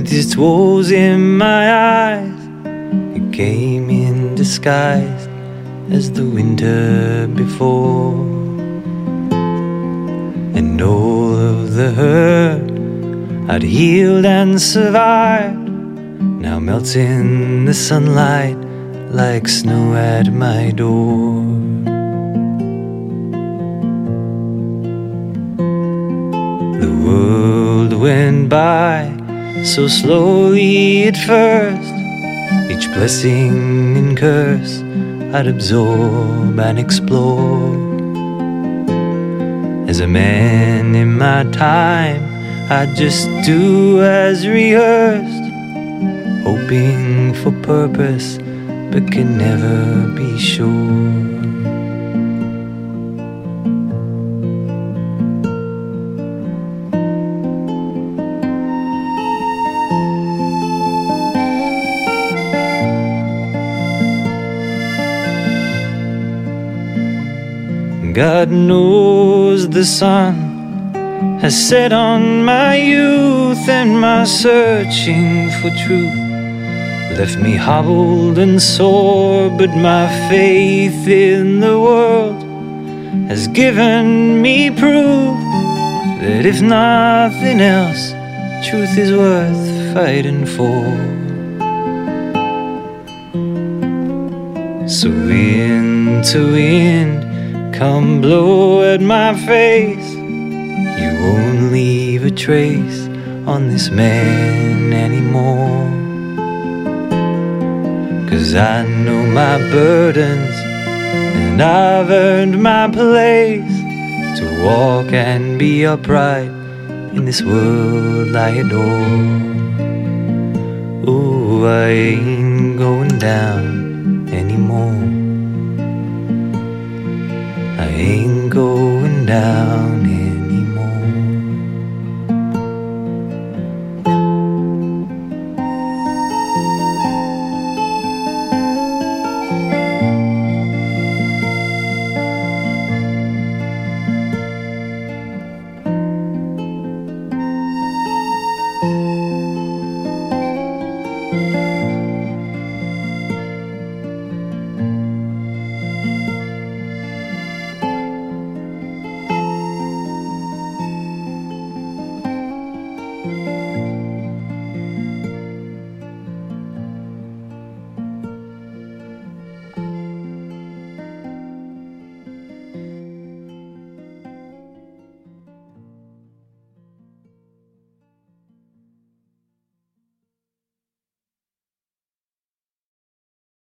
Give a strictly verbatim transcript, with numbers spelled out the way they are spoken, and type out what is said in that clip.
with its woes in my eyes. It came in disguised as the winter before, and all of the hurt I'd healed and survived now melts in the sunlight like snow at my door. The world went by so slowly at first, each blessing and curse I'd absorb and explore. As a man in my time, I'd just do as rehearsed, hoping for purpose but can never be sure. God knows the sun has set on my youth, and my searching for truth left me hobbled and sore. But my faith in the world has given me proof that if nothing else, truth is worth fighting for. So wind to wind, come blow at my face, you won't leave a trace on this man anymore. 'Cause I know my burdens, and I've earned my place to walk and be upright in this world I adore. Oh, I ain't going down anymore. I ain't going down here.